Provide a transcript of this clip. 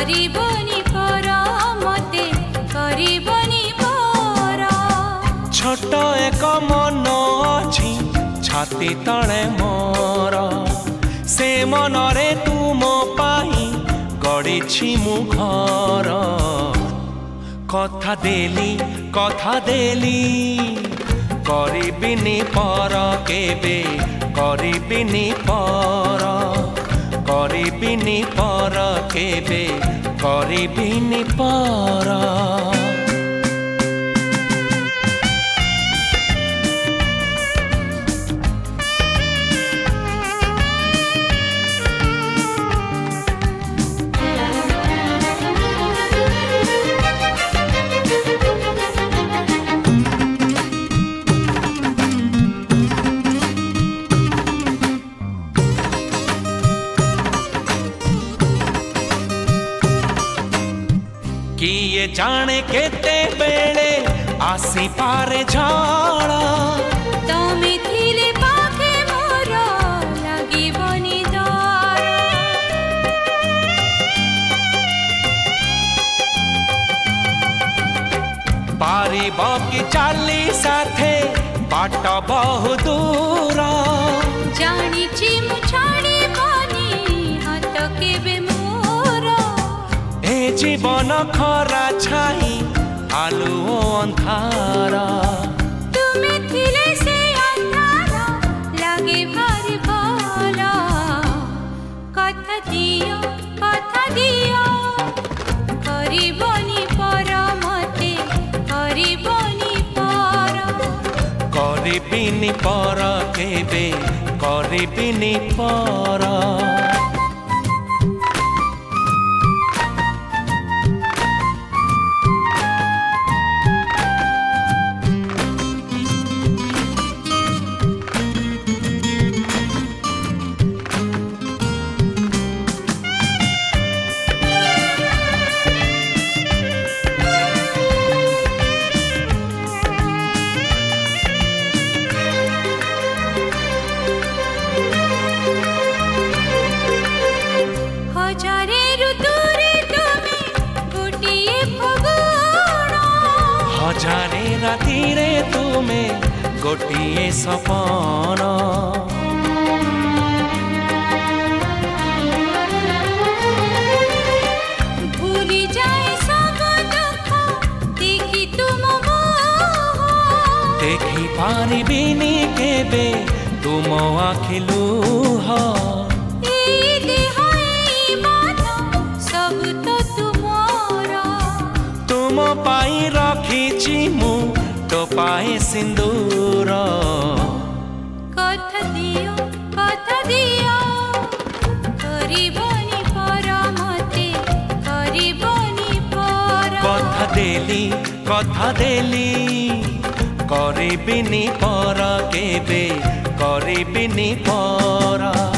करिबनी पर मते करिबनी पर छोट एक मन अछि छाती तले मोर से मनरे तुम पाई गढ़ी मु घर कथा देली करिबिनी पर केबे करिबिनी पर केबे करिबिनी पर किए जाने केते बेले आसी पारे झाड़ा तमे थिले पाखे मोर लागिबनी डर पारिब कि चाली साथे बाट बहु दूर जानिछि मु छाड़िबनी हाथ केबे मोर ए जीवन खरा छाई आलु अंधार तुमे थिले से अंधार लागे भारी भल कथा दियो करिबनी पर मते करिबनी पर करिबिनी पर केबे करिबिनी पर हजारे राती रे तुमे गोटिए सपन भूली जाए सब दुख देखी तुम देखी पारिबिनी केबे तुम आखि लुह सब तो तुमर तुम पाई रखिछि मु तो पाए सिंदूर कथा दियो करिबनी पर मते करिबनी पर कथा देली करिबिनी पर केबे करिबिनी पर